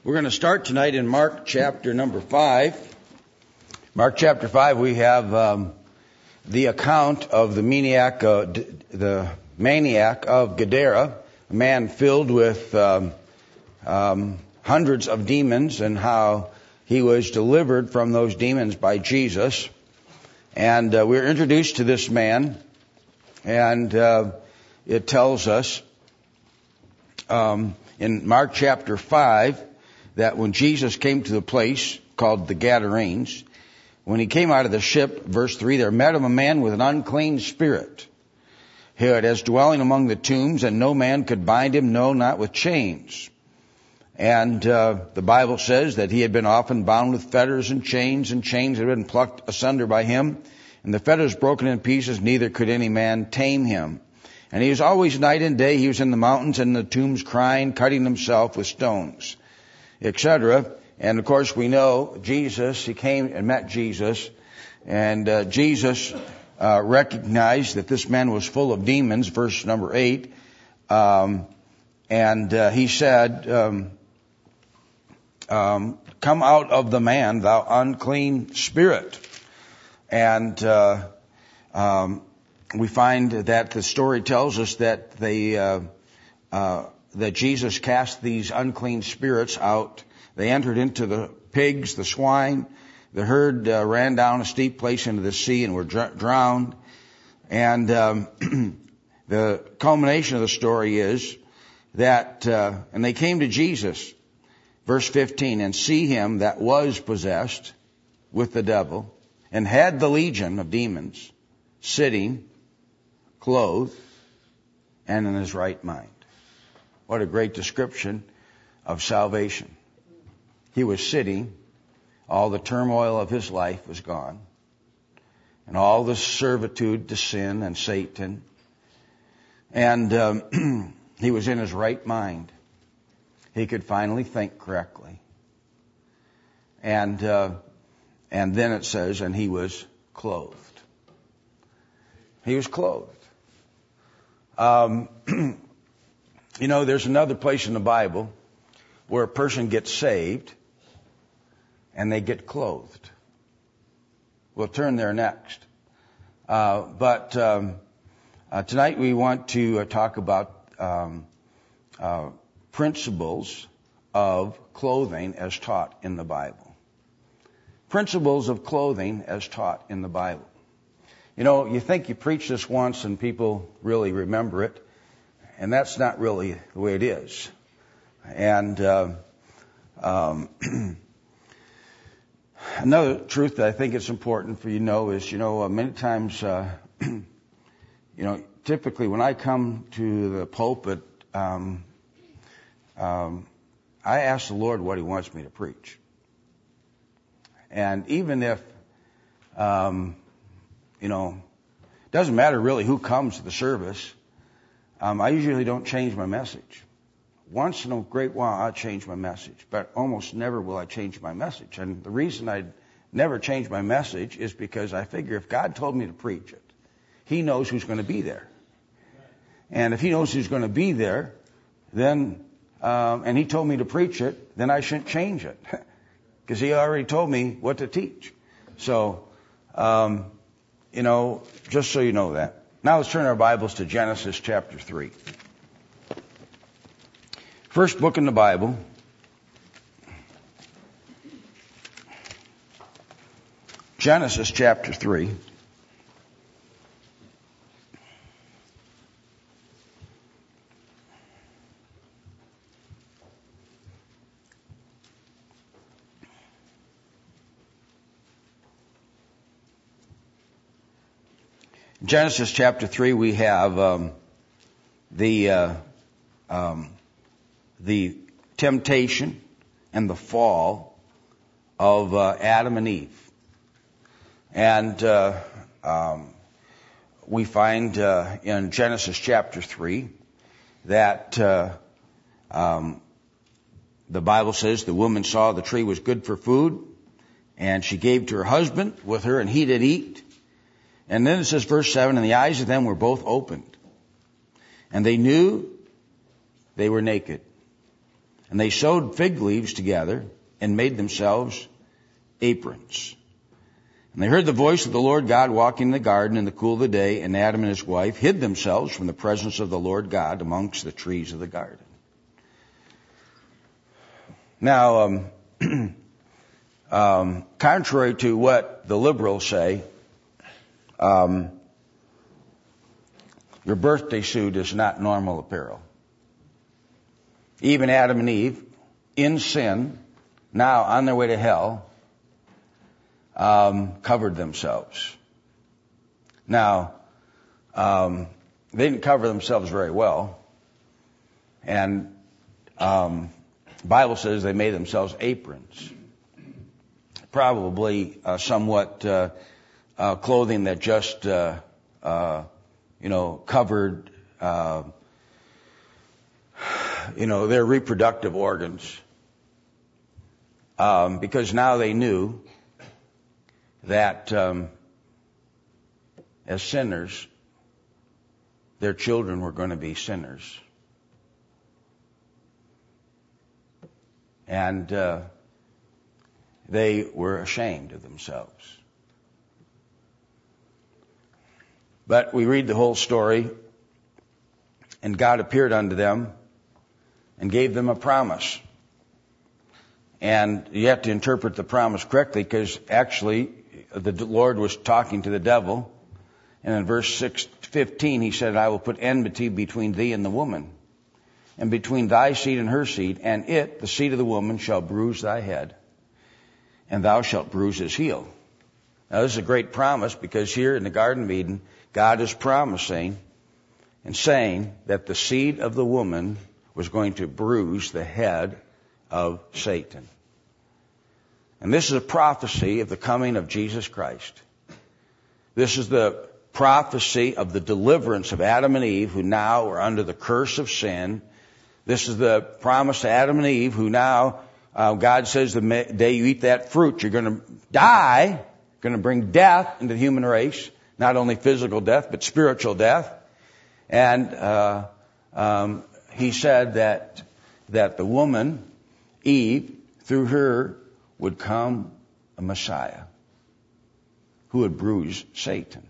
We're going to start tonight in Mark chapter number 5. Mark chapter 5, we have the account of the maniac of Gadara, a man filled with hundreds of demons, and how he was delivered from those demons by Jesus. And we're introduced to this man, and it tells us in Mark chapter 5 that when Jesus came to the place called the Gadarenes, when he came out of the ship, verse 3, there met him a man with an unclean spirit, who was dwelling among the tombs, and no man could bind him, no, not with chains. And the Bible says that he had been often bound with fetters and chains had been plucked asunder by him, and the fetters broken in pieces, neither could any man tame him. And he was always night and day, he was in the mountains and in the tombs crying, cutting himself with stones, etc. And of course we know Jesus, he came and met Jesus, and Jesus recognized that this man was full of demons, verse number 8, and he said, come out of the man, thou unclean spirit. And we find that the story tells us that that Jesus cast these unclean spirits out. They entered into the pigs, the swine. The herd ran down a steep place into the sea and were drowned. And the culmination of the story is that, and they came to Jesus, verse 15, and see him that was possessed with the devil, and had the legion of demons, sitting, clothed, and in his right mind. What a great description of salvation. He was sitting, all the turmoil of his life was gone, and all the servitude to sin and Satan, and he was in his right mind. He could finally think correctly. And then it says, and he was clothed. He was clothed. You know, there's another place in the Bible where a person gets saved and they get clothed. We'll turn there next. But tonight we want to talk about principles of clothing as taught in the Bible. Principles of clothing as taught in the Bible. You know, you think you preach this once and people really remember it, and that's not really the way it is. And another truth that I think it's important for you to know is, many times, typically when I come to the pulpit, I ask the Lord what he wants me to preach. And even if, it doesn't matter really who comes to the service, I usually don't change my message. Once in a great while I'll change my message, but almost never will I change my message. And the reason I never change my message is because I figure if God told me to preach it, he knows who's going to be there. And if he knows who's going to be there, then, and he told me to preach it, then I shouldn't change it. Because he already told me what to teach. So, just so you know that. Now let's turn our Bibles to Genesis chapter 3. First book in the Bible. Genesis chapter 3. Genesis chapter 3, we have the temptation and the fall of Adam and Eve. And we find in Genesis chapter 3 that the Bible says the woman saw the tree was good for food, and she gave to her husband with her, and he did eat. And then it says, verse 7, and the eyes of them were both opened, and they knew they were naked. And they sewed fig leaves together and made themselves aprons. And they heard the voice of the Lord God walking in the garden in the cool of the day, and Adam and his wife hid themselves from the presence of the Lord God amongst the trees of the garden. Now, contrary to what the liberals say, your birthday suit is not normal apparel. Even Adam and Eve, in sin, now on their way to hell, covered themselves. Now, they didn't cover themselves very well. And the Bible says they made themselves aprons. Probably somewhat clothing that just, covered, their reproductive organs. Because now they knew that as sinners, their children were going to be sinners. And they were ashamed of themselves. But we read the whole story, and God appeared unto them and gave them a promise. And you have to interpret the promise correctly, because actually the Lord was talking to the devil. And in verse 15 he said, I will put enmity between thee and the woman, and between thy seed and her seed, and it, the seed of the woman, shall bruise thy head, and thou shalt bruise his heel. Now this is a great promise, because here in the Garden of Eden, God is promising and saying that the seed of the woman was going to bruise the head of Satan. And this is a prophecy of the coming of Jesus Christ. This is the prophecy of the deliverance of Adam and Eve, who now are under the curse of sin. This is the promise to Adam and Eve, who now, God says the day you eat that fruit, you're going to die, going to bring death into the human race, not only physical death, but spiritual death. And he said that the woman, Eve, through her would come a Messiah who would bruise Satan.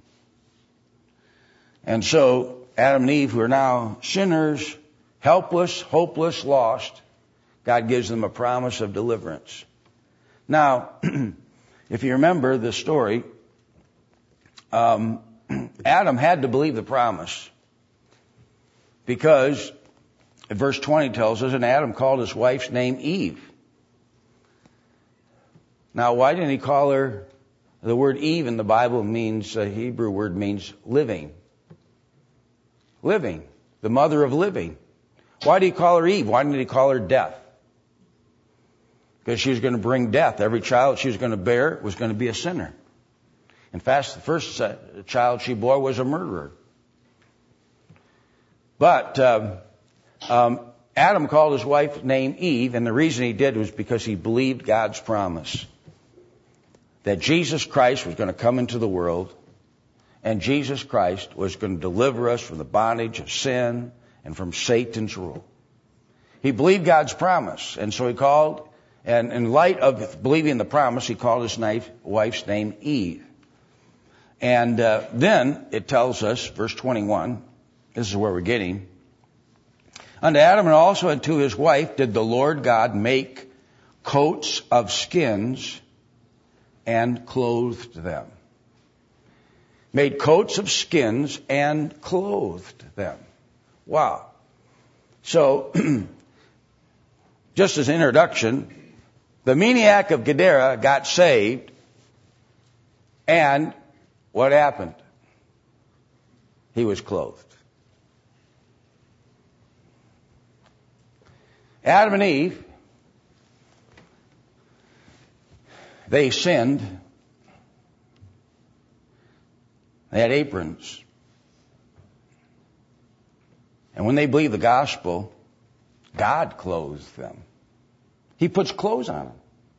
And so Adam and Eve, who are now sinners, helpless, hopeless, lost, God gives them a promise of deliverance. Now, if you remember the story, Adam had to believe the promise, because verse 20 tells us, and Adam called his wife's name Eve. Now, why didn't he call her? The word Eve in the Bible means, a Hebrew word means living. Living. The mother of living. Why did he call her Eve? Why didn't he call her death? Because she was going to bring death. Every child she was going to bear was going to be a sinner. In fact, the first child she bore was a murderer. But Adam called his wife's name Eve, and the reason he did was because he believed God's promise that Jesus Christ was going to come into the world, and Jesus Christ was going to deliver us from the bondage of sin and from Satan's rule. He believed God's promise, and so he called, and in light of believing the promise, he called his wife's name Eve. And then it tells us, verse 21, this is where we're getting, unto Adam and also unto his wife did the Lord God make coats of skins and clothed them. Made coats of skins and clothed them. Wow. So, just as an introduction, the maniac of Gadara got saved, and what happened? He was clothed. Adam and Eve, they sinned. They had aprons. And when they believed the gospel, God clothes them. He puts clothes on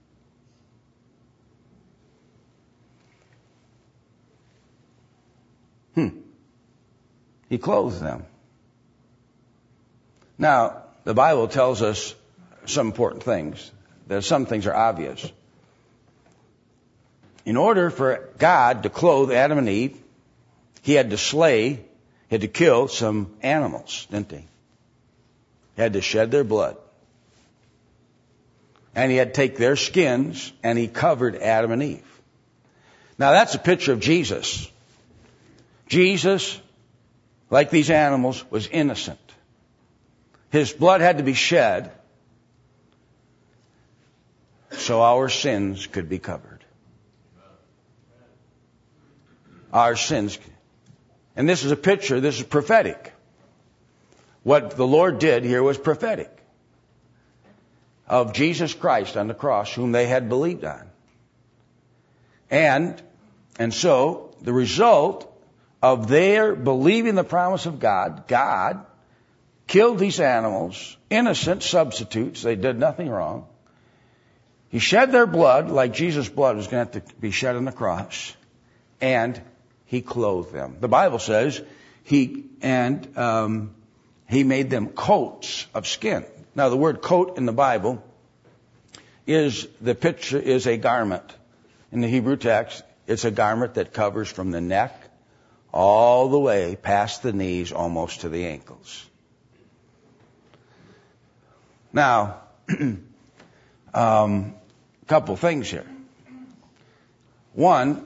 them. He clothes them. Now, the Bible tells us some important things. Some things are obvious. In order for God to clothe Adam and Eve, he had to kill some animals, didn't he? He had to shed their blood. And he had to take their skins and he covered Adam and Eve. Now that's a picture of Jesus. Jesus, like these animals, was innocent. His blood had to be shed so our sins could be covered. Our sins. And this is a picture, this is prophetic. What the Lord did here was prophetic of Jesus Christ on the cross, whom they had believed on. And so the result of their believing the promise of God, God killed these animals, innocent substitutes. They did nothing wrong. He shed their blood like Jesus' blood was going to have to be shed on the cross. And he clothed them. The Bible says he made them coats of skin. Now the word coat in the Bible is a garment. In the Hebrew text, it's a garment that covers from the neck all the way past the knees, almost to the ankles. Now, couple things here. One,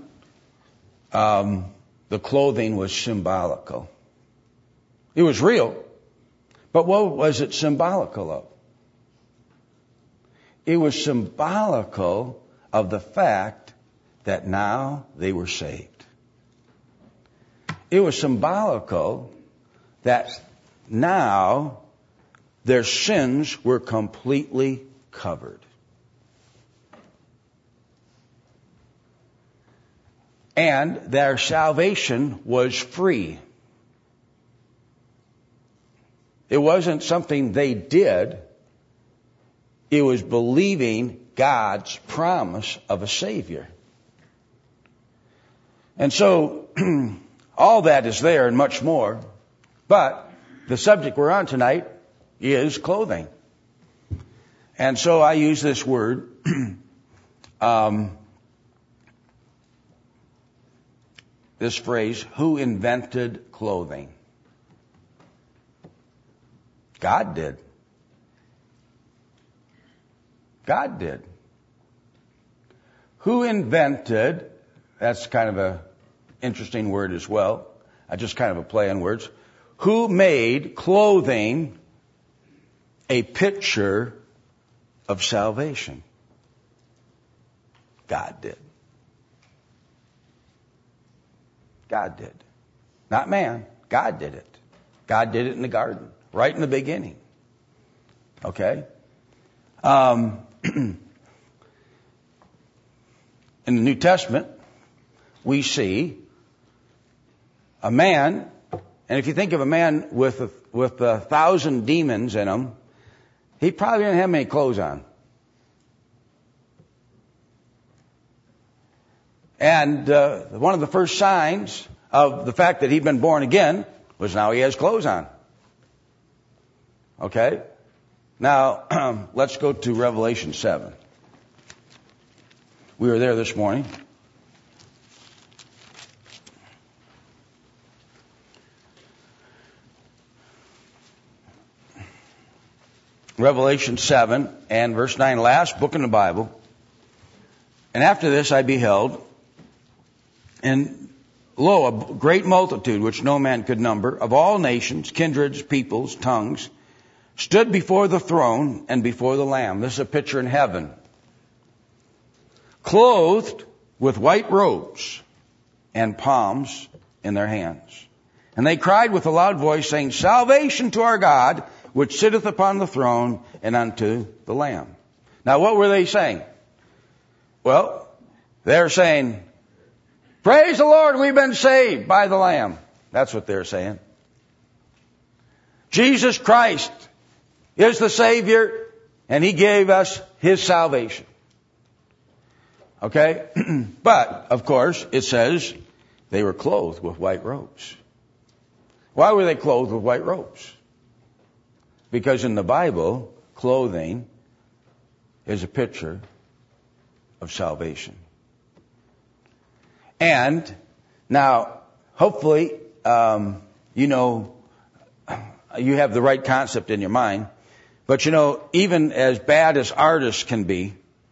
the clothing was symbolical. It was real, but what was it symbolical of? It was symbolical of the fact that now they were saved. It was symbolical that now their sins were completely covered. And their salvation was free. It wasn't something they did. It was believing God's promise of a Savior. And so, all that is there and much more. But the subject we're on tonight is clothing. And so I use this word, this phrase, who invented clothing? God did. God did. Who invented, that's kind of a interesting word as well, just kind of a play on words. Who made clothing a picture of salvation? God did. God did. Not man. God did it. God did it in the garden, right in the beginning. Okay? In the New Testament, we see a man, and if you think of a man with 1,000 demons in him, he probably didn't have many clothes on. And one of the first signs of the fact that he'd been born again was now he has clothes on. Okay? Now, let's go to Revelation 7. We were there this morning. Revelation 7 and verse 9, last book in the Bible. And after this I beheld, and lo, a great multitude, which no man could number, of all nations, kindreds, peoples, tongues, stood before the throne and before the Lamb. This is a picture in heaven. Clothed with white robes and palms in their hands. And they cried with a loud voice, saying, Salvation to our God, which sitteth upon the throne, and unto the Lamb. Now what were they saying? Well, they're saying, Praise the Lord, we've been saved by the Lamb. That's what they're saying. Jesus Christ is the Savior, and He gave us His salvation. Okay? But, of course, it says they were clothed with white robes. Why were they clothed with white robes? Because in the Bible, clothing is a picture of salvation. And now, hopefully, you know, you have the right concept in your mind. But you know, even as bad as artists can be,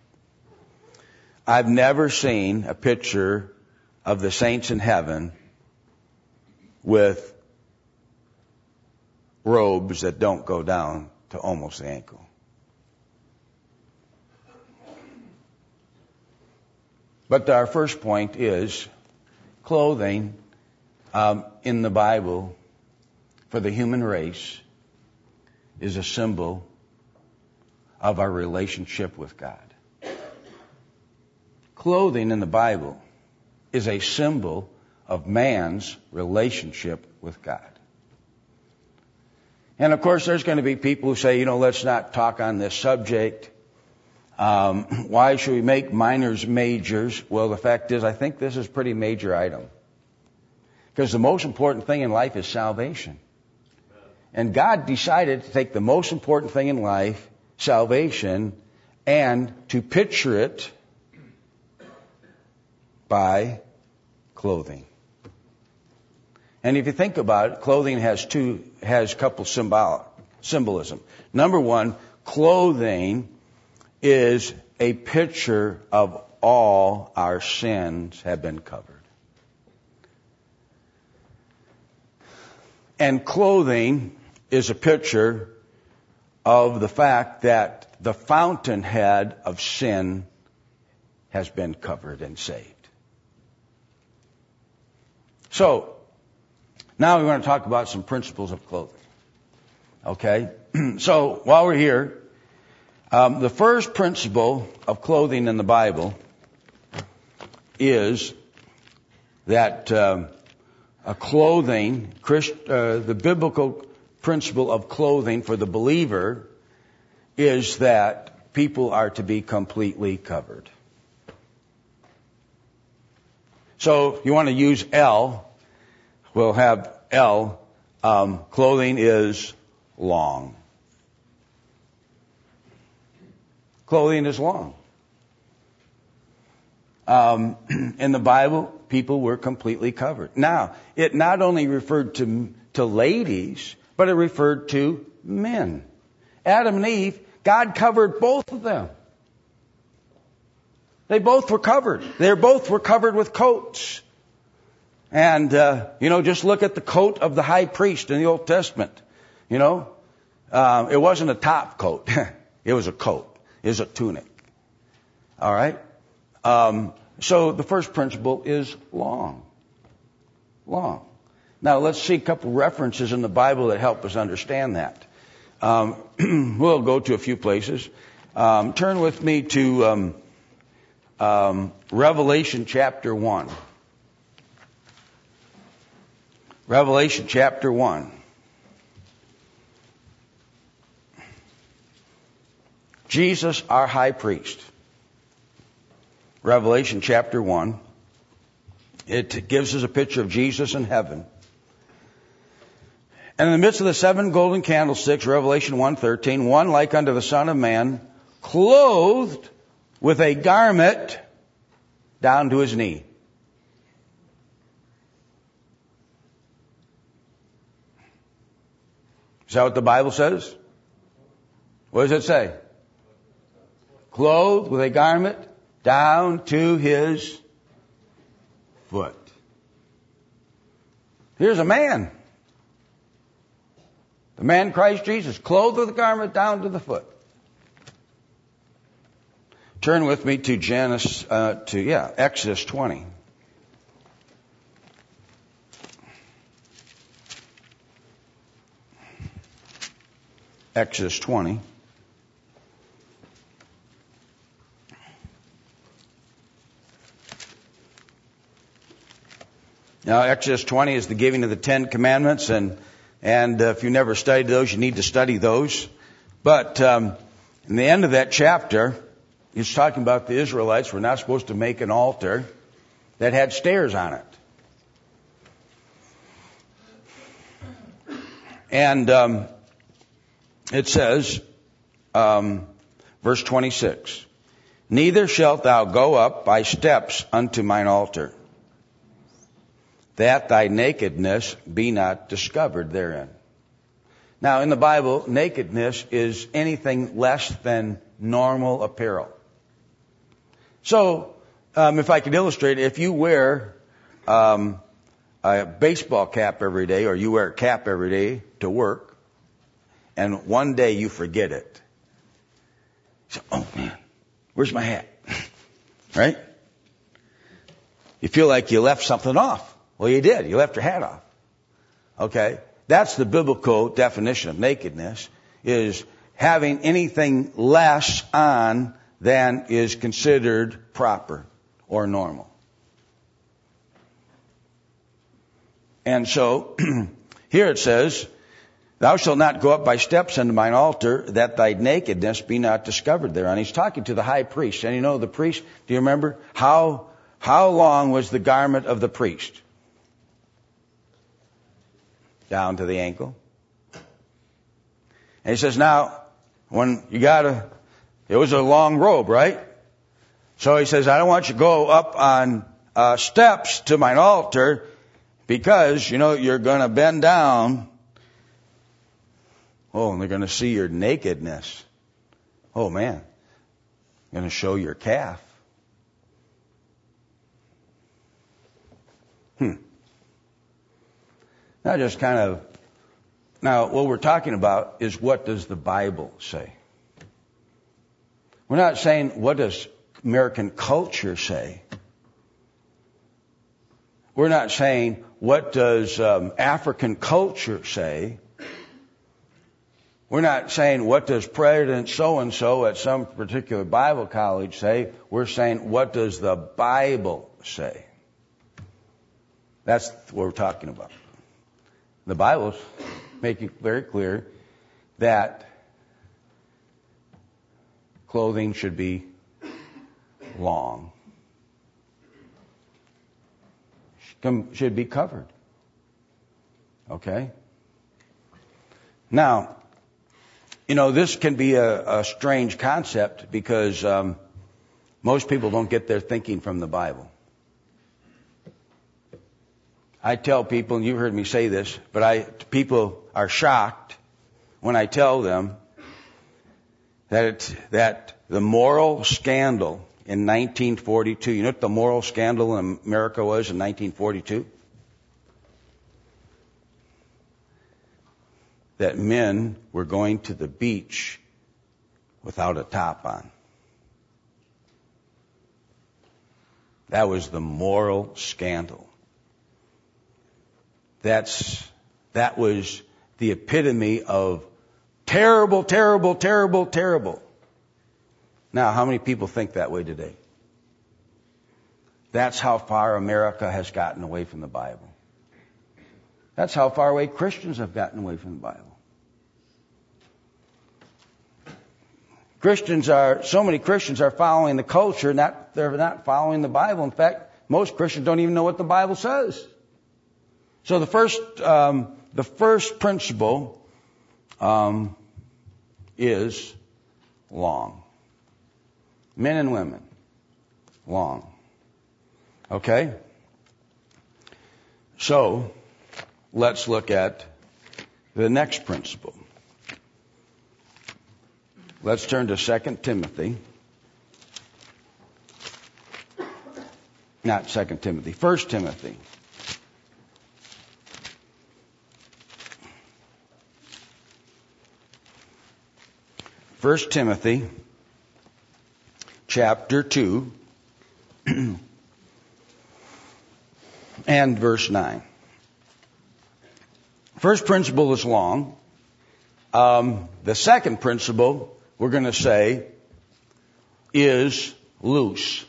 I've never seen a picture of the saints in heaven with robes that don't go down to almost the ankle. But our first point is clothing in the Bible for the human race is a symbol of our relationship with God. Clothing in the Bible is a symbol of man's relationship with God. And of course, there's going to be people who say, you know, let's not talk on this subject. Why should we make minors majors? Well, the fact is, I think this is a pretty major item. Because the most important thing in life is salvation. And God decided to take the most important thing in life, salvation, and to picture it by clothing. And if you think about it, clothing has a couple symbolism. Number one, clothing is a picture of all our sins have been covered. And clothing is a picture of the fact that the fountainhead of sin has been covered and saved. So, now we want to talk about some principles of clothing. Okay? So, while we're here, the first principle of clothing in the Bible is that the biblical principle of clothing for the believer is that people are to be completely covered. So if you want to use L, we'll have L. Clothing is long. Clothing is long. In the Bible, people were completely covered. Now, it not only referred to ladies, but it referred to men. Adam and Eve, God covered both of them. They both were covered. They both were covered with coats. And, just look at the coat of the high priest in the Old Testament. It wasn't a top coat. It was a coat. It was a tunic. All right? So the first principle is long. Long. Now let's see a couple references in the Bible that help us understand that. We'll go to a few places. Turn with me to Revelation chapter 1. Revelation chapter 1. Jesus, our high priest. Revelation chapter 1. It gives us a picture of Jesus in heaven. And in the midst of the 7 golden candlesticks, Revelation 1:13, one like unto the Son of Man, clothed with a garment down to his knee. Is that what the Bible says? What does it say? Clothed with a garment down to his foot. Here's a man. The man Christ Jesus, clothed with a garment down to the foot. Turn with me to Exodus 20. Exodus 20. Now, Exodus 20 is the giving of the 10 Commandments, and if you never studied those, you need to study those. But in the end of that chapter, it's talking about the Israelites were not supposed to make an altar that had stairs on it. And it says, Verse 26. Neither shalt thou go up by steps unto mine altar, that thy nakedness be not discovered therein. Now, in the Bible, nakedness is anything less than normal apparel. So, if I could illustrate, if you wear a baseball cap every day, or you wear a cap every day to work, and one day you forget it. So, oh man, where's my hat? Right? You feel like you left something off. Well, you did. You left your hat off. Okay? That's the biblical definition of nakedness, is having anything less on than is considered proper or normal. And so, here it says, thou shalt not go up by steps unto mine altar, that thy nakedness be not discovered thereon. He's talking to the high priest. And you know the priest, do you remember? How long was the garment of the priest? Down to the ankle. And he says, now, when it was a long robe, right? So he says, I don't want you to go up on steps to mine altar, because, you're going to bend down. Oh, and they're going to see your nakedness. Oh, man. Going to show your calf. Now, what we're talking about is, what does the Bible say? We're not saying, what does American culture say? We're not saying, what does African culture say? We're not saying, what does President so-and-so at some particular Bible college say? We're saying, what does the Bible say? That's what we're talking about. The Bible's making it very clear that clothing should be long. Should be covered. Okay? Now, this can be a strange concept, because most people don't get their thinking from the Bible. I tell people, and you've heard me say this, but people are shocked when I tell them that the moral scandal in 1942, you know what the moral scandal in America was in 1942? That men were going to the beach without a top on. That was the moral scandal. That was the epitome of terrible, terrible, terrible, terrible. Now, how many people think that way today? That's how far America has gotten away from the Bible. That's how far away Christians have gotten away from the Bible. So many Christians are following the culture, they're not following the Bible. In fact, most Christians don't even know what the Bible says. So the first principle is long. Men and women, long. Okay? So, let's look at the next principle. Let's turn to 2 Timothy. Not 2 Timothy, 1 Timothy. 1 Timothy chapter 2 and verse 9. First principle is long. The second principle, we're going to say, is loose.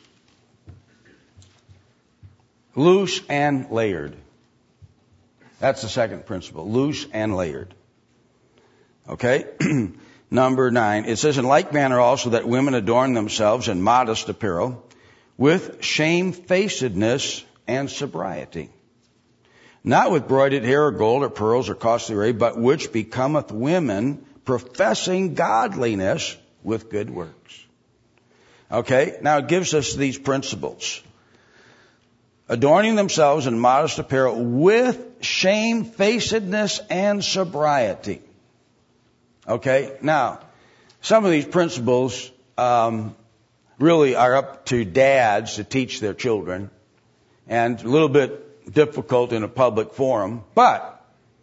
Loose and layered. That's the second principle. Loose and layered. Okay? Number 9. It says, in like manner also that women adorn themselves in modest apparel, with shamefacedness and sobriety. Not with broided hair or gold or pearls or costly array, but which becometh women professing godliness with good works. Okay, now it gives us these principles. Adorning themselves in modest apparel with shamefacedness and sobriety. Okay, now, some of these principles really are up to dads to teach their children, and a little bit difficult in a public forum, but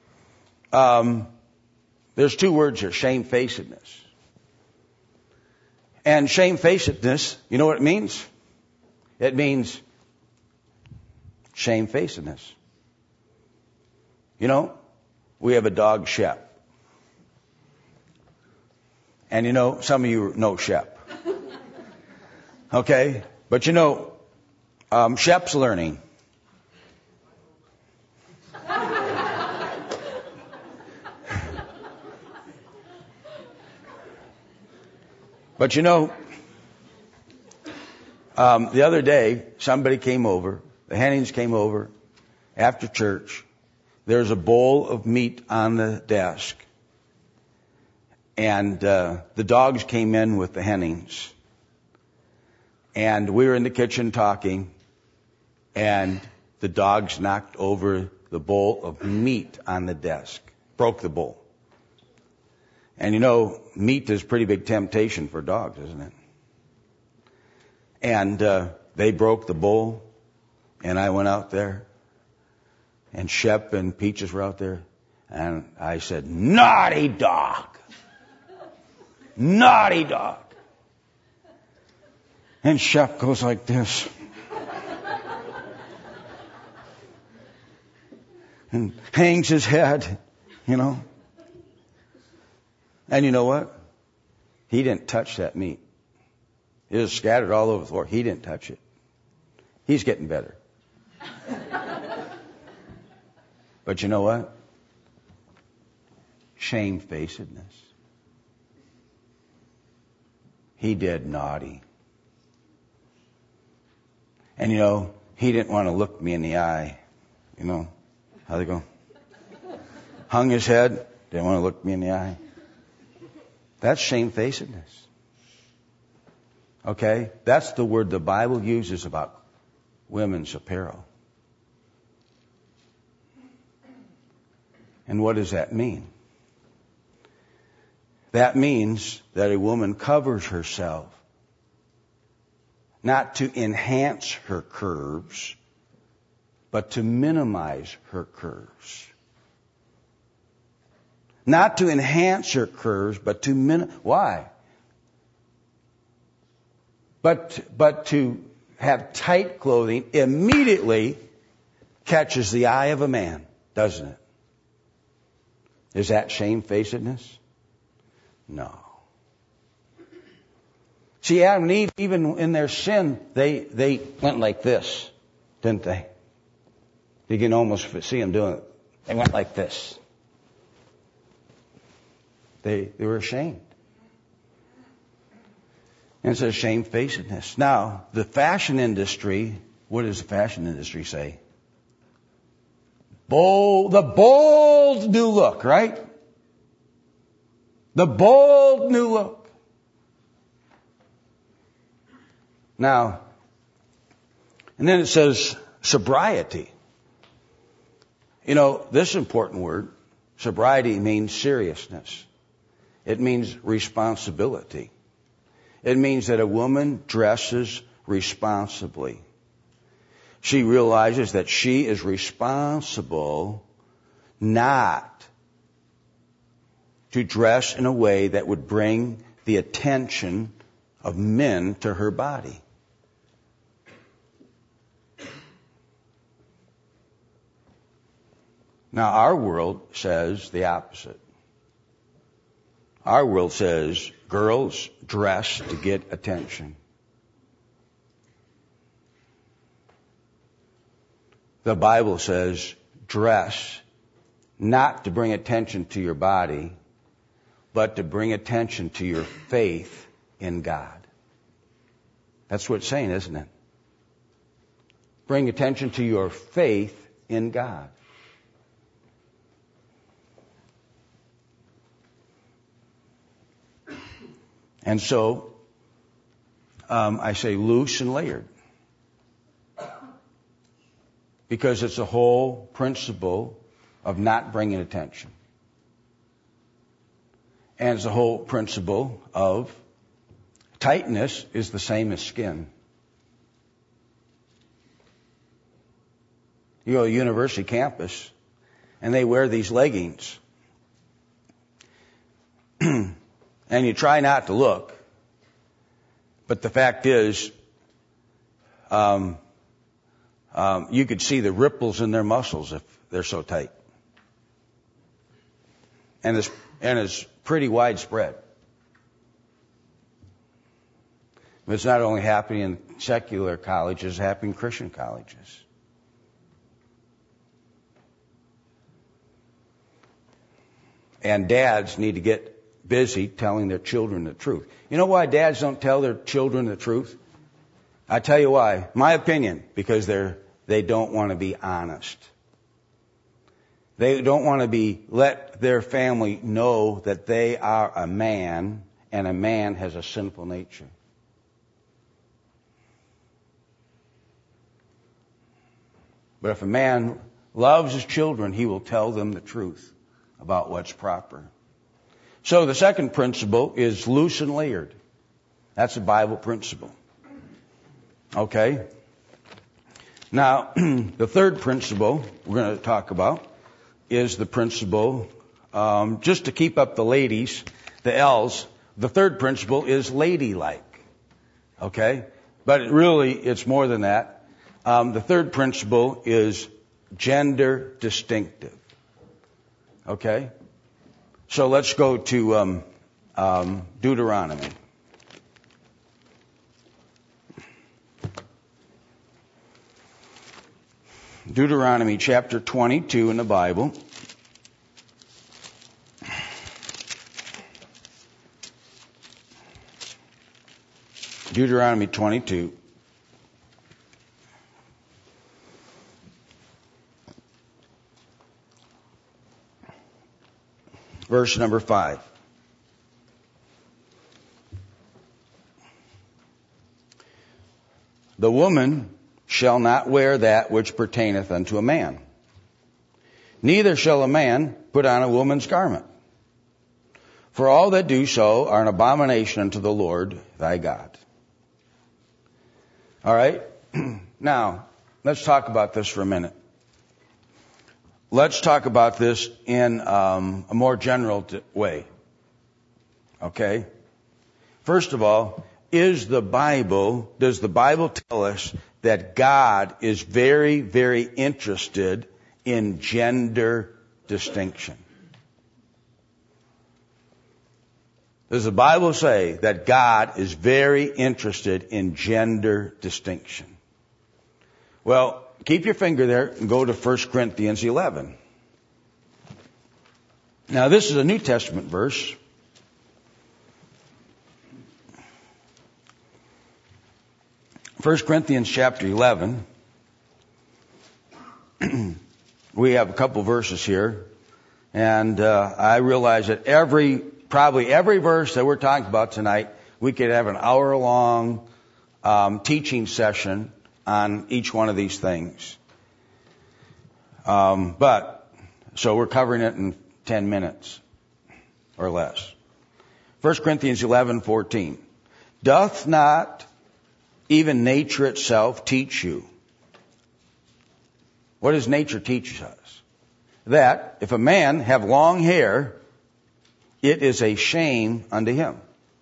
there's two words here, shamefacedness. And shamefacedness, you know what it means? It means shamefacedness. You know, we have a dog, Shep. And you know, some of you know Shep. Okay? But you know, Shep's learning. But you know, the other day, somebody came over, the Hennings came over after church. There's a bowl of meat on the desk. And the dogs came in with the Hennings. And we were in the kitchen talking, and the dogs knocked over the bowl of meat on the desk, broke the bowl. And you know, meat is a pretty big temptation for dogs, isn't it? And they broke the bowl, and I went out there, and Shep and Peaches were out there, and I said, "Naughty dog! Naughty dog!" And Shep goes like this. And hangs his head, you know. And you know what? He didn't touch that meat. It was scattered all over the floor. He didn't touch it. He's getting better. But you know what? Shamefacedness. He did naughty. And you know, he didn't want to look me in the eye. You know how they go? Hung his head, didn't want to look me in the eye. That's shamefacedness. Okay? That's the word the Bible uses about women's apparel. And what does that mean? That means that a woman covers herself not to enhance her curves, but to minimize her curves. Not to enhance her curves, but to why? But to have tight clothing immediately catches the eye of a man, doesn't it? Is that shamefacedness? No. See, Adam and Eve, even in their sin, they went like this, didn't they? You can almost see them doing it. They went like this. They were ashamed. And it's a shamefacedness. Now, the fashion industry, what does the fashion industry say? The bold new look, right? The bold new look. Now, and then it says sobriety. You know, this important word, sobriety, means seriousness. It means responsibility. It means that a woman dresses responsibly. She realizes that she is responsible not to dress in a way that would bring the attention of men to her body. Now, our world says the opposite. Our world says girls dress to get attention. The Bible says dress not to bring attention to your body, but to bring attention to your faith in God. That's what it's saying, isn't it? Bring attention to your faith in God. And so, I say loose and layered. Because it's the whole principle of not bringing attention. And it's the whole principle of tightness is the same as skin. You go to a university campus, and they wear these leggings. And you try not to look. But the fact is, you could see the ripples in their muscles if they're so tight. And it's pretty widespread. But it's not only happening in secular colleges, it's happening in Christian colleges. And dads need to get busy telling their children the truth. You know why dads don't tell their children the truth? I tell you why. My opinion, because they don't want to be honest. They don't want to let their family know that they are a man, and a man has a sinful nature. But if a man loves his children, he will tell them the truth about what's proper. So the second principle is loose and layered. That's a Bible principle. Okay? Now, the third principle we're going to talk about is the principle, just to keep up the ladies, the L's, the third principle is ladylike. Okay? But it's more than that. The third principle is gender distinctive. Okay? So let's go to Deuteronomy. Deuteronomy chapter 22 in the Bible. Deuteronomy 22. Verse number 5. The woman shall not wear that which pertaineth unto a man. Neither shall a man put on a woman's garment. For all that do so are an abomination unto the Lord thy God. All right? Now, let's talk about this for a minute. Let's talk about this in a more general way. Okay? First of all, does the Bible tell us that God is very, very interested in gender distinction? Does the Bible say that God is very interested in gender distinction? Well, keep your finger there and go to 1 Corinthians 11. Now, this is a New Testament verse. First Corinthians chapter 11. We have a couple verses here. And I realize that probably every verse that we're talking about tonight, we could have an hour-long teaching session on each one of these things. So we're covering it in 10 minutes or less. 1 Corinthians 11:14. Doth not even nature itself teach you? What does nature teach us? That if a man have long hair, it is a shame unto him.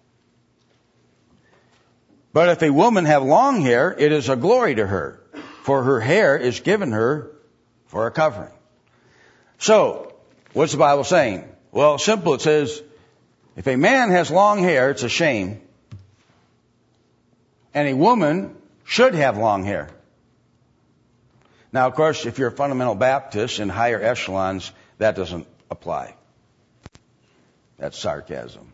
But if a woman have long hair, it is a glory to her, for her hair is given her for a covering. So, what's the Bible saying? Well, simple, it says, if a man has long hair, it's a shame. And a woman should have long hair. Now, of course, if you're a fundamental Baptist in higher echelons, that doesn't apply. That's sarcasm.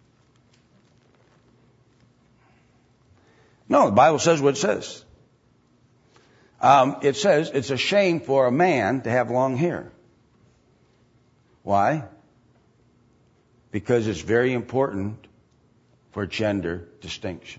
No, the Bible says what it says. It says it's a shame for a man to have long hair. Why? Because it's very important for gender distinction.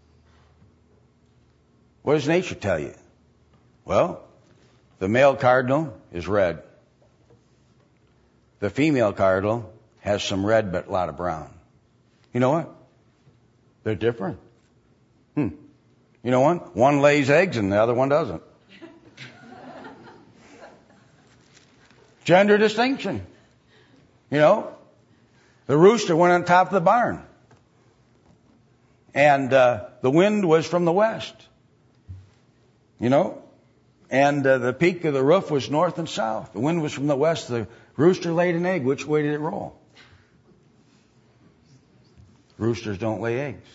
What does nature tell you? Well, the male cardinal is red. The female cardinal has some red but a lot of brown. You know what? They're different. You know what? One lays eggs and the other one doesn't. Gender distinction. You know, the rooster went on top of the barn. And the wind was from the west. You know, and the peak of the roof was north and south. The wind was from the west. The rooster laid an egg. Which way did it roll? Roosters don't lay eggs.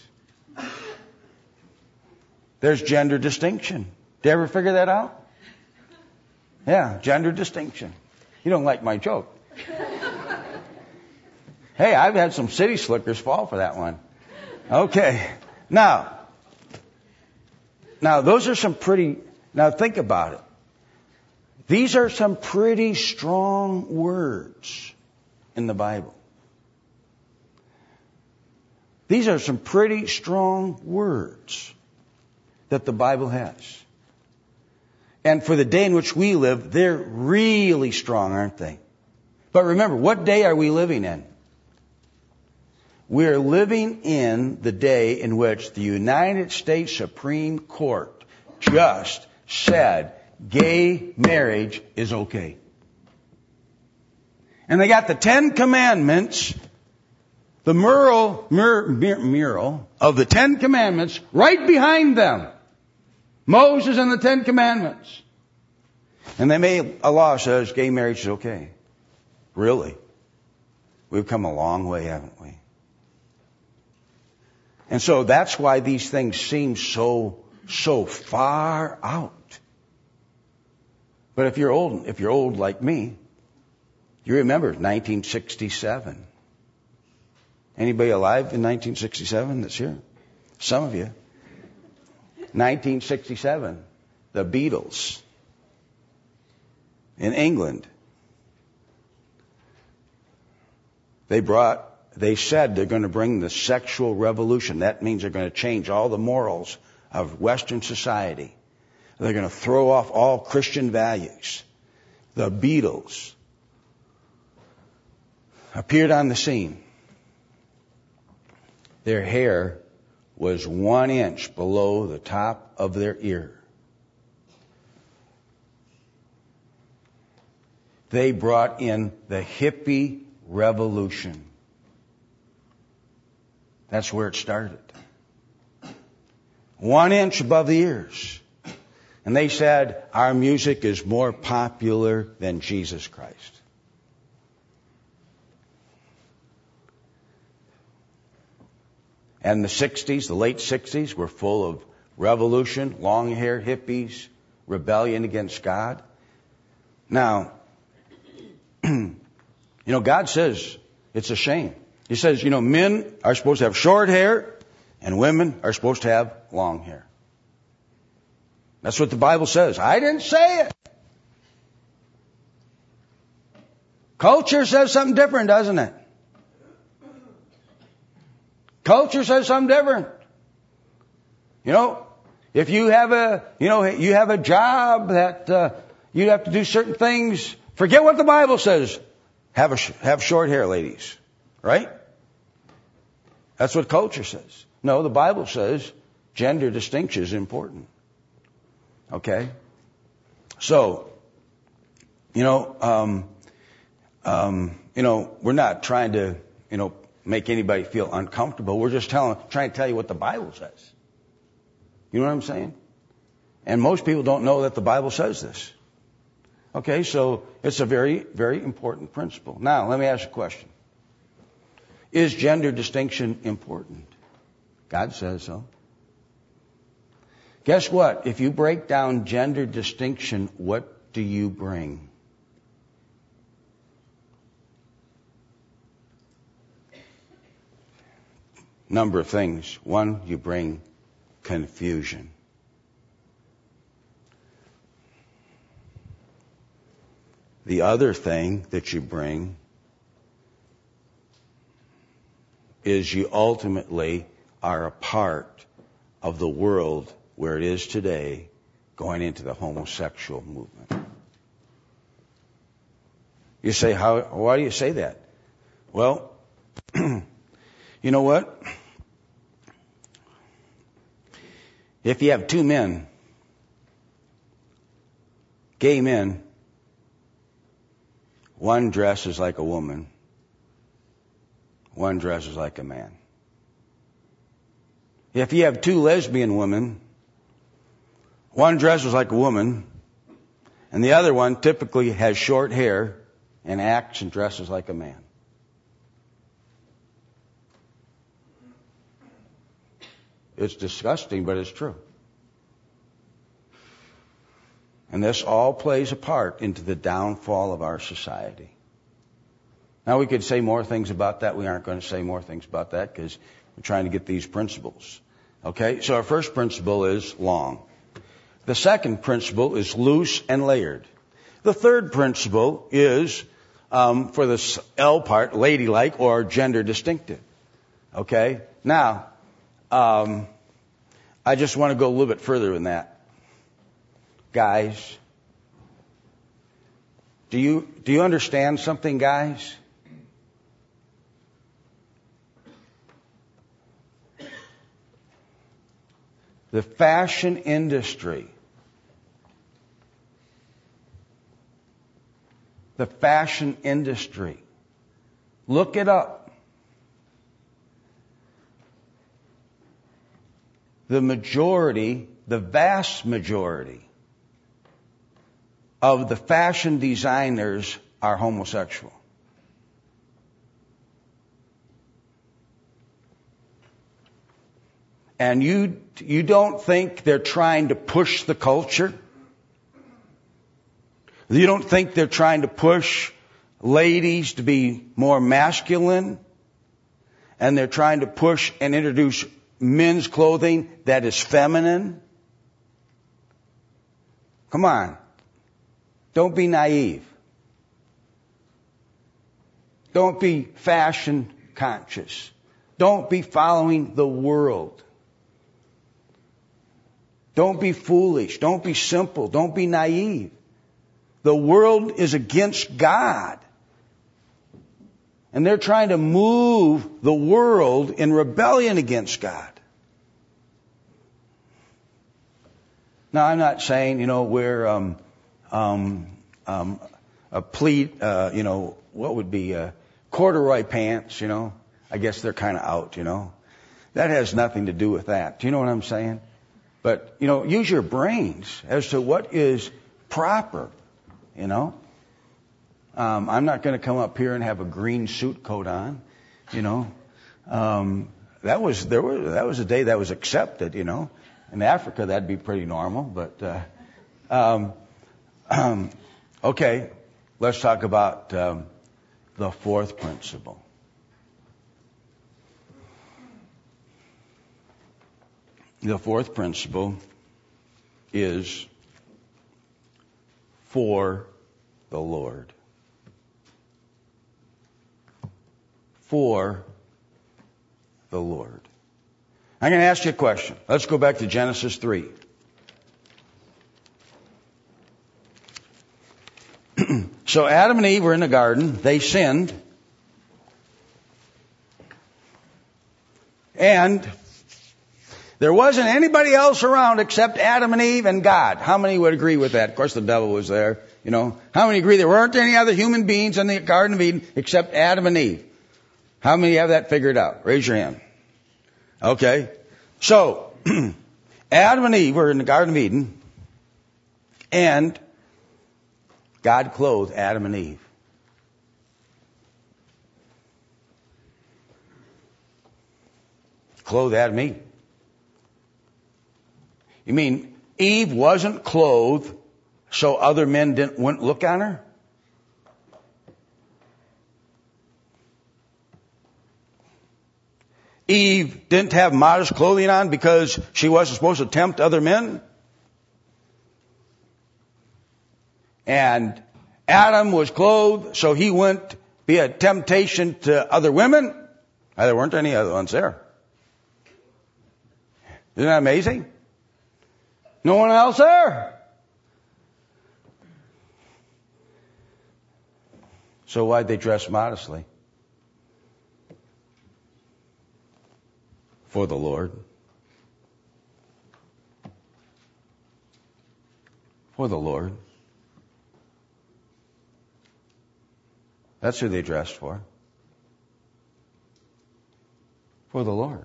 There's gender distinction. Did you ever figure that out? Yeah, gender distinction. You don't like my joke. Hey, I've had some city slickers fall for that one. Okay. Now those are some pretty, now think about it. These are some pretty strong words in the Bible. These are some pretty strong words that the Bible has. And for the day in which we live, they're really strong, aren't they? But remember, what day are we living in? We're living in the day in which the United States Supreme Court just said gay marriage is okay. And they got the 10 Commandments, the mural of the 10 Commandments right behind them. Moses and the 10 Commandments. And they made a law that says gay marriage is okay. Really? We've come a long way, haven't we? And so that's why these things seem so far out. But if you're old like me, you remember 1967. Anybody alive in 1967 that's here? Some of you. 1967, the Beatles in England. They said they're going to bring the sexual revolution. That means they're going to change all the morals of Western society. They're going to throw off all Christian values. The Beatles appeared on the scene. Their hair was 1 inch below the top of their ear. They brought in the hippie revolution. That's where it started. 1 inch above the ears. And they said, our music is more popular than Jesus Christ. And the 60s, the late 60s, were full of revolution, long hair hippies, rebellion against God. Now, God says it's a shame. He says, men are supposed to have short hair and women are supposed to have long hair. That's what the Bible says. I didn't say it. Culture says something different, doesn't it? Culture says something different. If you have a job that you have to do certain things, forget what the Bible says. Have short hair, ladies. Right? That's what culture says. No, the Bible says gender distinction is important. Okay? So, we're not trying to, make anybody feel uncomfortable. We're just trying to tell you what the Bible says. You know what I'm saying? And most people don't know that the Bible says this. Okay, so it's a very, very important principle. Now, let me ask you a question. Is gender distinction important? God says so. Guess what? If you break down gender distinction, what do you bring? Number of things. One, you bring confusion. The other thing that you bring is you ultimately are a part of the world where it is today, going into the homosexual movement. You say, why do you say that? Well, you know what? If you have two men, gay men, one dresses like a woman, one dresses like a man. If you have two lesbian women, one dresses like a woman, and the other one typically has short hair and acts and dresses like a man. It's disgusting, but it's true. And this all plays a part into the downfall of our society. Now, we could say more things about that. We aren't going to say more things about that because we're trying to get these principles. Okay, so our first principle is long. The second principle is loose and layered. The third principle is, for the L part, ladylike or gender distinctive. Okay, now, I just want to go a little bit further than that. Guys, do you understand something, guys? The fashion industry. The fashion industry. Look it up. The majority, the vast majority of the fashion designers are homosexual. And you don't think they're trying to push the culture? You don't think they're trying to push ladies to be more masculine? And they're trying to push and introduce men's clothing that is feminine? Come on. Don't be naive. Don't be fashion conscious. Don't be following the world. Don't be foolish. Don't be simple. Don't be naive. The world is against God. And they're trying to move the world in rebellion against God. Now, I'm not saying, wear a pleat, what would be corduroy pants, I guess they're kind of out, That has nothing to do with that. Do you know what I'm saying? But, use your brains as to what is proper, I'm not going to come up here and have a green suit coat on, That was a day that was accepted, In Africa, that'd be pretty normal, but, okay, let's talk about the fourth principle. The fourth principle is for the Lord. For the Lord. I'm going to ask you a question. Let's go back to Genesis 3. So Adam and Eve were in the garden. They sinned. And there wasn't anybody else around except Adam and Eve and God. How many would agree with that? Of course, the devil was there. How many agree there weren't any other human beings in the Garden of Eden except Adam and Eve? How many have that figured out? Raise your hand. Okay. So, Adam and Eve were in the Garden of Eden, and God clothed Adam and Eve. Clothed Adam and Eve. You mean Eve wasn't clothed so other men wouldn't look on her? Eve didn't have modest clothing on because she wasn't supposed to tempt other men? And Adam was clothed so he wouldn't be a temptation to other women? There weren't any other ones there. Isn't that amazing? No one else there. So why'd they dress modestly? For the Lord. For the Lord. That's who they dressed for. For the Lord.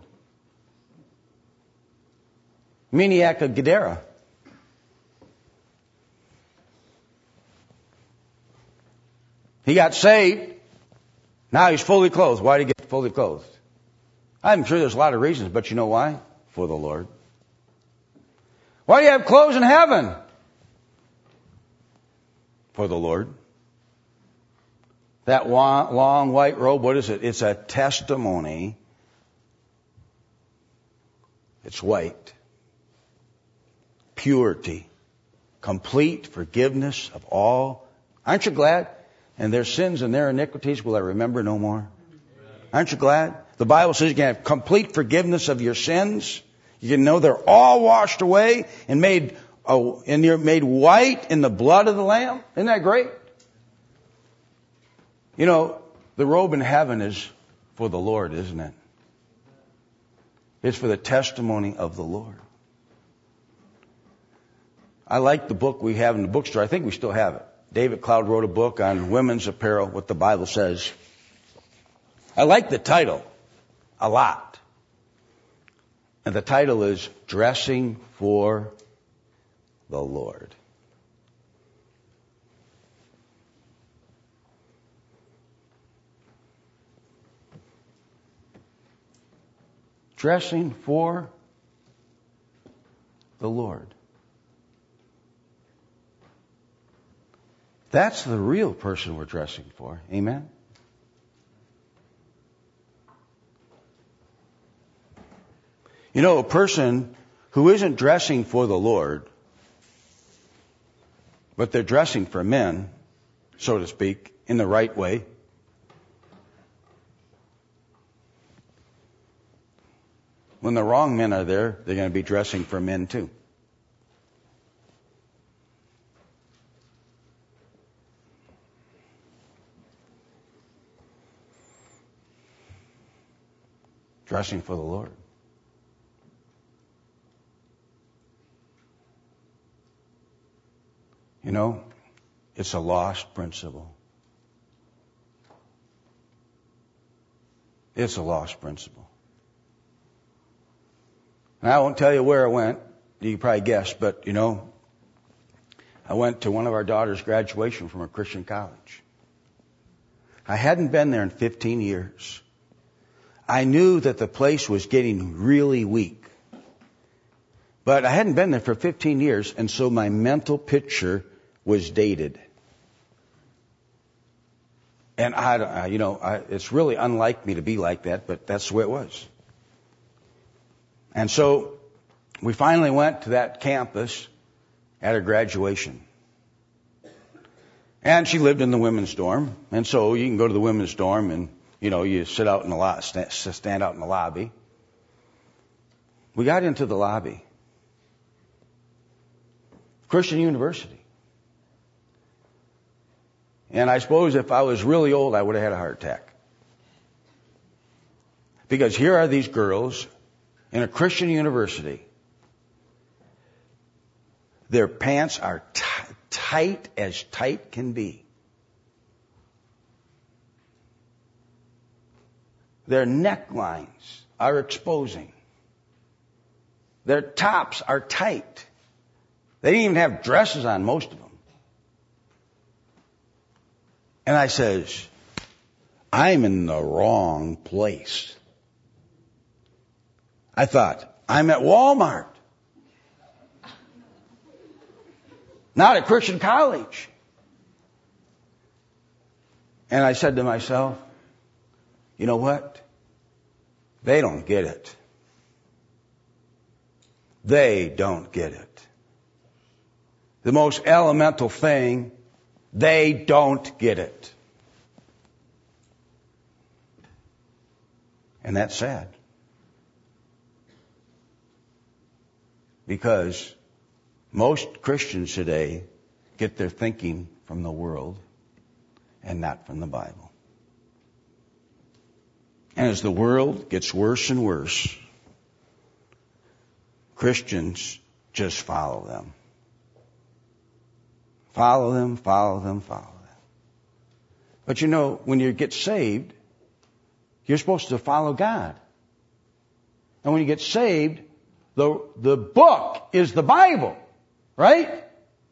Maniac of Gadara. He got saved. Now he's fully clothed. Why did he get fully clothed? I'm sure there's a lot of reasons, but you know why? For the Lord. Why do you have clothes in heaven? For the Lord. That long white robe, what is it? It's a testimony. It's white. Purity. Complete forgiveness of all. Aren't you glad? And their sins and their iniquities will I remember no more. Aren't you glad? The Bible says you can have complete forgiveness of your sins. You can know they're all washed away and you're made white in the blood of the Lamb. Isn't that great? You know, the robe in heaven is for the Lord, isn't it? It's for the testimony of the Lord. I like the book we have in the bookstore. I think we still have it. David Cloud wrote a book on women's apparel, what the Bible says. I like the title a lot. And the title is Dressing for the Lord. Dressing for the Lord. That's the real person we're dressing for. Amen? You know, a person who isn't dressing for the Lord, but they're dressing for men, so to speak, in the right way. When the wrong men are there, they're going to be dressing for men too. Dressing for the Lord. You know, it's a lost principle. It's a lost principle. And I won't tell you where I went. You can probably guess, but you know, I went to one of our daughter's graduation from a Christian college. I hadn't been there in 15 years. I knew that the place was getting really weak. But I hadn't been there for 15 years, and so my mental picture was dated. And it's really unlike me to be like that, but that's the way it was. And so we finally went to that campus at her graduation. And she lived in the women's dorm, and so you can go to the women's dorm and you sit out in the stand out in the lobby. We got into the lobby. Christian University. And I suppose if I was really old, I would have had a heart attack. Because here are these girls in a Christian university. Their pants are tight as tight can be. Their necklines are exposing. Their tops are tight. They didn't even have dresses on, most of them. And I says, I'm in the wrong place. I thought, I'm at Walmart. Not at Christian college. And I said to myself, you know what? They don't get it. They don't get it. The most elemental thing, they don't get it. And that's sad. Because most Christians today get their thinking from the world and not from the Bible. And as the world gets worse and worse, Christians just follow them. Follow them, follow them, follow them. But you know, when you get saved, you're supposed to follow God. And when you get saved, the book is the Bible, right?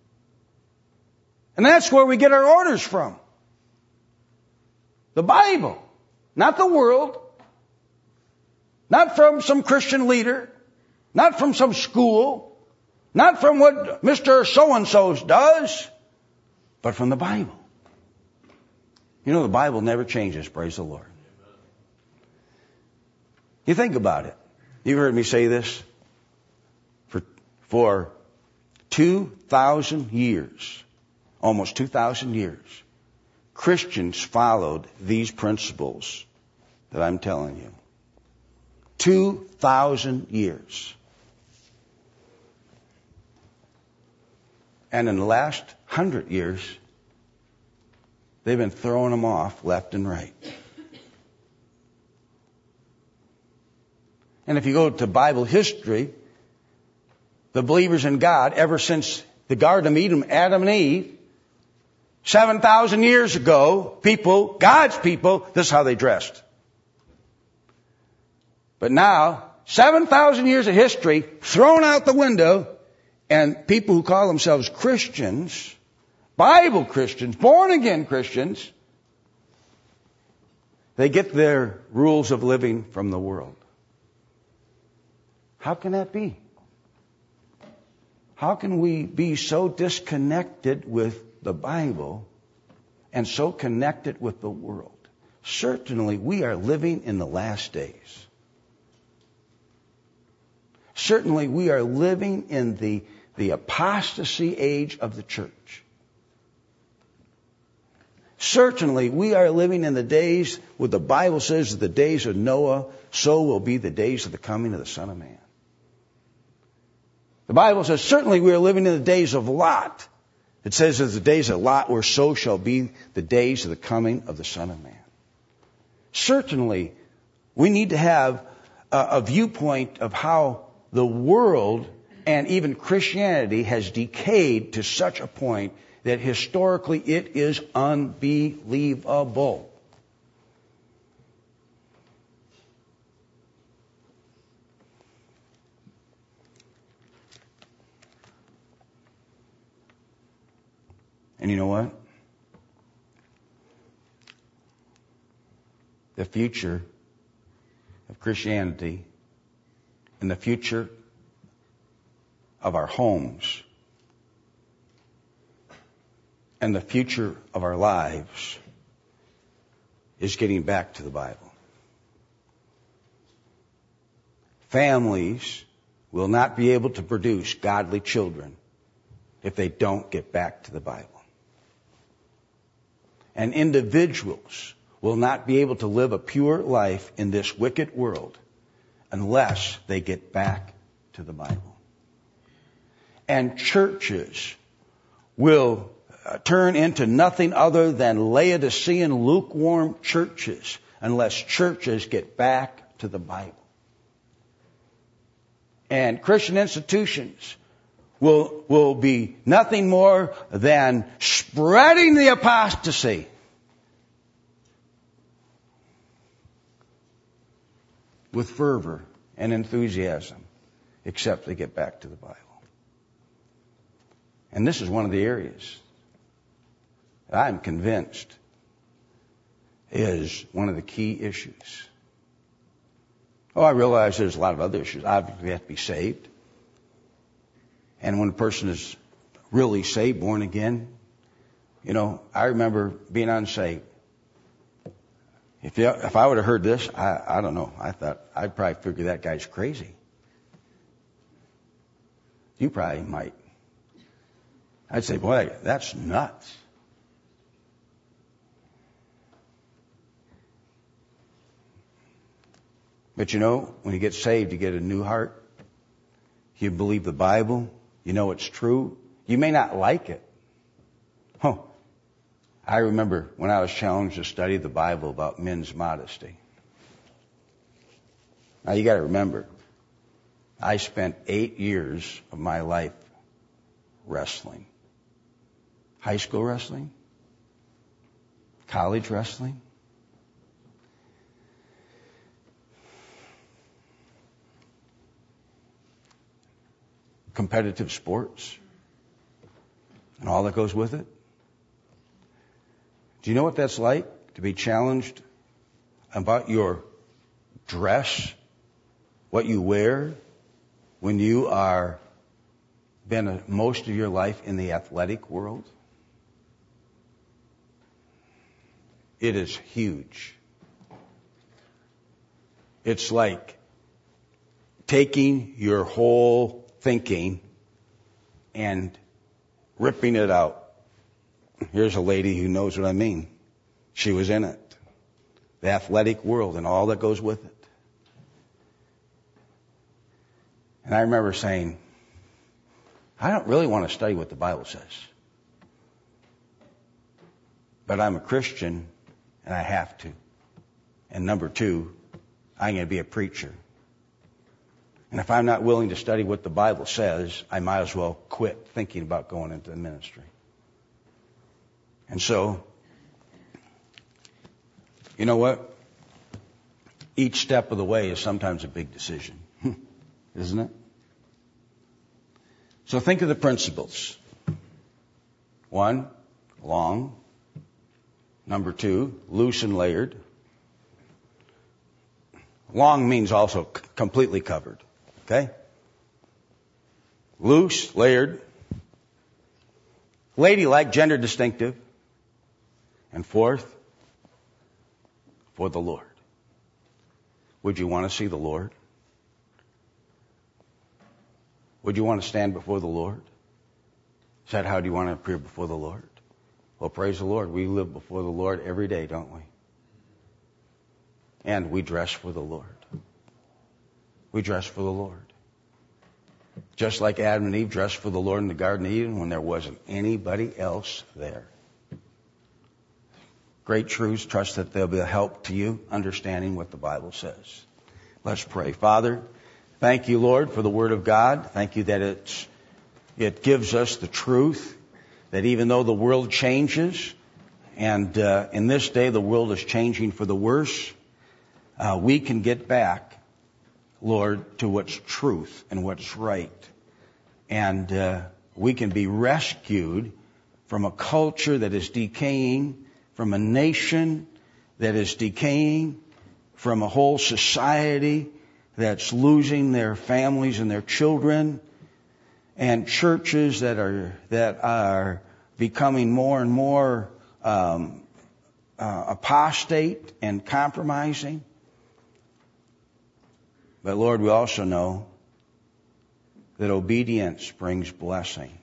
And that's where we get our orders from. The Bible. Not the world. Not from some Christian leader. Not from some school. Not from what Mr. So-and-so does. But from the Bible. You know, the Bible never changes, praise the Lord. You think about it. You've heard me say this. For 2,000 years, almost 2,000 years, Christians followed these principles that I'm telling you. 2,000 years. And in the last 100 years, they've been throwing them off left and right. And if you go to Bible history, the believers in God, ever since the Garden of Eden, Adam and Eve, 7,000 years ago, people, God's people, this is how they dressed. But now, 7,000 years of history thrown out the window, and people who call themselves Christians, Bible Christians, born again Christians, they get their rules of living from the world. How can that be? How can we be so disconnected with the Bible and so connected with the world? Certainly we are living in the last days. Certainly we are living in the apostasy age of the church. Certainly we are living in the days where the Bible says the days of Noah, so will be the days of the coming of the Son of Man. The Bible says certainly we are living in the days of Lot. It says as the days of Lot were, so shall be the days of the coming of the Son of Man. Certainly we need to have a viewpoint of how the world and even Christianity has decayed to such a point that historically it is unbelievable. And you know what? The future of Christianity and the future of our homes and the future of our lives is getting back to the Bible. Families will not be able to produce godly children if they don't get back to the Bible. And individuals will not be able to live a pure life in this wicked world unless they get back to the Bible. And churches will turn into nothing other than Laodicean lukewarm churches unless churches get back to the Bible. And Christian institutions will be nothing more than spreading the apostasy. With fervor and enthusiasm, except they get back to the Bible. And this is one of the areas that I'm convinced is one of the key issues. Oh, I realize there's a lot of other issues. Obviously, we have to be saved. And when a person is really saved, born again, you know, I remember being unsaved. If I would have heard this, I don't know. I thought I'd probably figure that guy's crazy. You probably might. I'd say, boy, that's nuts. But when you get saved, you get a new heart. You believe the Bible. You know it's true. You may not like it. I remember when I was challenged to study the Bible about men's modesty. Now you got to remember, I spent 8 years of my life wrestling. High school wrestling, college wrestling. Competitive sports and all that goes with it. Do you know what that's like to be challenged about your dress, what you wear, when you are been most of your life in the athletic world? It is huge. It's like taking your whole thinking and ripping it out. Here's a lady who knows what I mean. She was in it. The athletic world and all that goes with it. And I remember saying, I don't really want to study what the Bible says. But I'm a Christian and I have to. And number 2, I'm going to be a preacher. And if I'm not willing to study what the Bible says, I might as well quit thinking about going into the ministry. And so, you know what? Each step of the way is sometimes a big decision, isn't it? So think of the principles. 1, long. Number 2, loose and layered. Long means also completely covered. Okay? Loose, layered. Ladylike, gender distinctive. And 4th, for the Lord. Would you want to see the Lord? Would you want to stand before the Lord? Is that how do you want to appear before the Lord? Well, praise the Lord. We live before the Lord every day, don't we? And we dress for the Lord. We dress for the Lord. Just like Adam and Eve dressed for the Lord in the Garden of Eden when there wasn't anybody else there. Great truths. Trust that they'll be a help to you understanding what the Bible says. Let's pray. Father, thank you, Lord, for the Word of God. Thank you that it gives us the truth, that even though the world changes, and in this day the world is changing for the worse, we can get back, Lord, to what's truth and what's right. And we can be rescued from a culture that is decaying, from a nation that is decaying, from a whole society that's losing their families and their children, and churches that are becoming more and more apostate and compromising. But Lord, we also know that obedience brings blessing.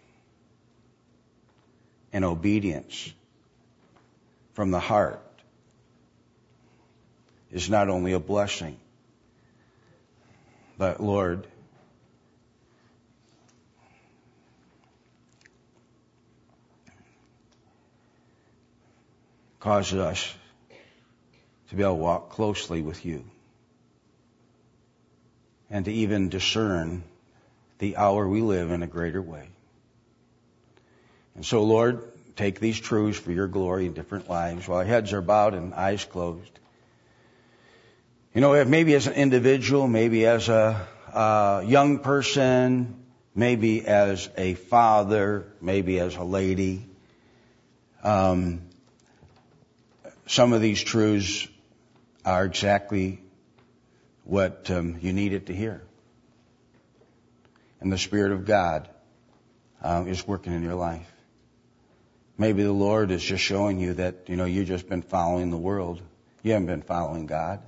And obedience from the heart is not only a blessing, but Lord, causes us to be able to walk closely with you and to even discern the hour we live in a greater way. And so, Lord, take these truths for your glory in different lives while our heads are bowed and eyes closed. Maybe as an individual, maybe as a young person, maybe as a father, maybe as a lady. Some of these truths are exactly what you needed to hear. And the Spirit of God is working in your life. Maybe the Lord is just showing you that, you've just been following the world. You haven't been following God.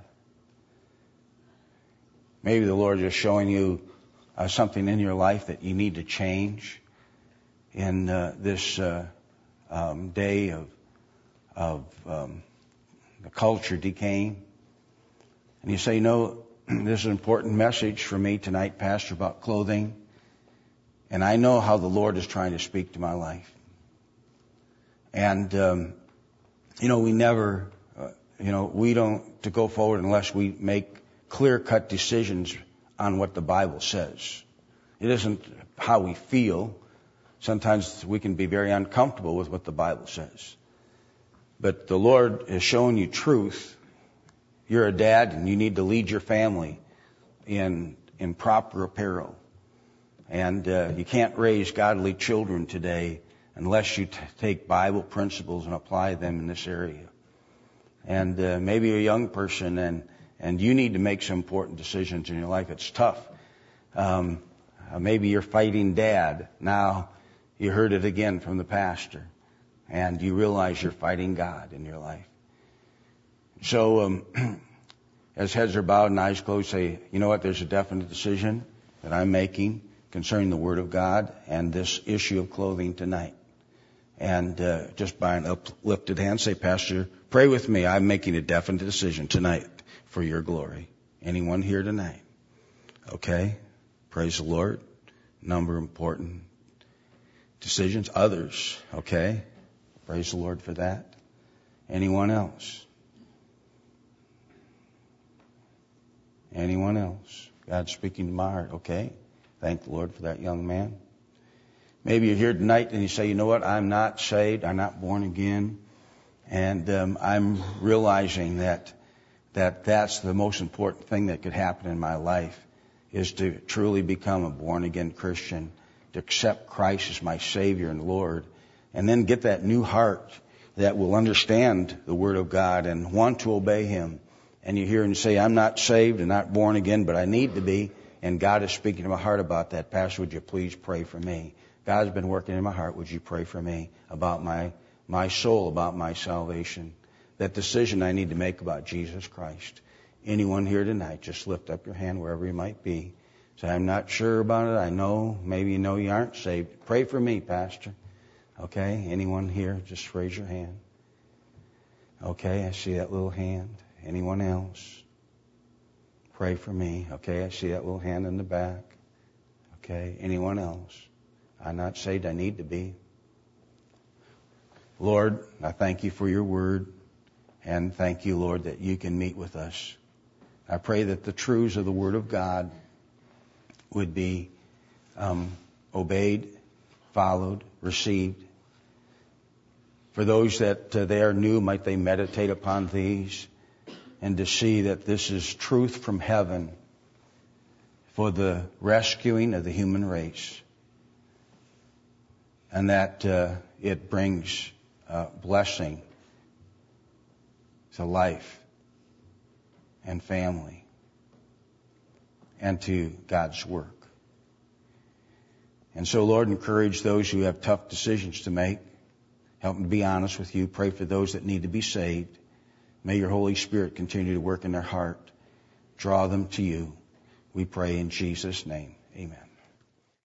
Maybe the Lord is just showing you something in your life that you need to change in this day of the culture decaying. And you say, This is an important message for me tonight, Pastor, about clothing. And I know how the Lord is trying to speak to my life. And, we never, we don't to go forward unless we make clear-cut decisions on what the Bible says. It isn't how we feel. Sometimes we can be very uncomfortable with what the Bible says. But the Lord has shown you truth. You're a dad and you need to lead your family in proper apparel. And you can't raise godly children today unless you take Bible principles and apply them in this area. And maybe you're a young person and you need to make some important decisions in your life. It's tough. Maybe you're fighting dad. Now you heard it again from the pastor. And you realize you're fighting God in your life. So as heads are bowed and eyes closed, say, you know what, there's a definite decision that I'm making concerning the Word of God and this issue of clothing tonight. And just by an uplifted hand, say, Pastor, pray with me. I'm making a definite decision tonight for your glory. Anyone here tonight? Okay. Praise the Lord. Number of important decisions. Others. Okay. Praise the Lord for that. Anyone else? Anyone else? God's speaking to my heart. Okay. Thank the Lord for that young man. Maybe you're here tonight and you say, you know what, I'm not saved, I'm not born again. And I'm realizing that's the most important thing that could happen in my life, is to truly become a born again Christian, to accept Christ as my Savior and Lord, and then get that new heart that will understand the Word of God and want to obey Him. And you hear and say, I'm not saved and not born again, but I need to be. And God is speaking to my heart about that. Pastor, would you please pray for me? God's been working in my heart. Would you pray for me about my soul, about my salvation? That decision I need to make about Jesus Christ. Anyone here tonight, just lift up your hand wherever you might be. Say, I'm not sure about it. I know, maybe you know you aren't saved. Pray for me, Pastor. Okay, anyone here, just raise your hand. Okay, I see that little hand. Anyone else? Pray for me. Okay, I see that little hand in the back. Okay, anyone else? I'm not saved, I need to be. Lord, I thank you for your word, and thank you, Lord, that you can meet with us. I pray that the truths of the Word of God would be obeyed, followed, received. For those that they are new, might they meditate upon these and to see that this is truth from heaven for the rescuing of the human race. And that it brings blessing to life and family and to God's work. And so, Lord, encourage those who have tough decisions to make. Help them to be honest with you. Pray for those that need to be saved. May your Holy Spirit continue to work in their heart. Draw them to you. We pray in Jesus' name. Amen.